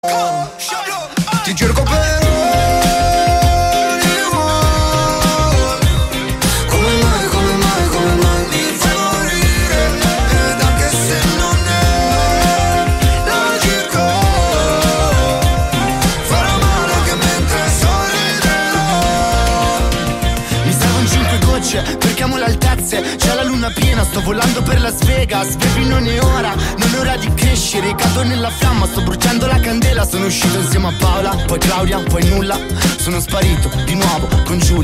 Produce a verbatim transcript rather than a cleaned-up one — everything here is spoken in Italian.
Ti cerco per come mai, come mai, come mai mi fai morire, ed anche se non è logico, farò male anche mentre sorriderò. Mi servono cinque gocce perché amo le altezze, c'è la luna piena, sto volando per Las Vegas, baby non è ora, non è ora di crescere, cado nella fiamma, sto bruciando la candela, sono uscito insieme a Paola, poi Claudia, poi nulla, sono sparito di nuovo con Giulia.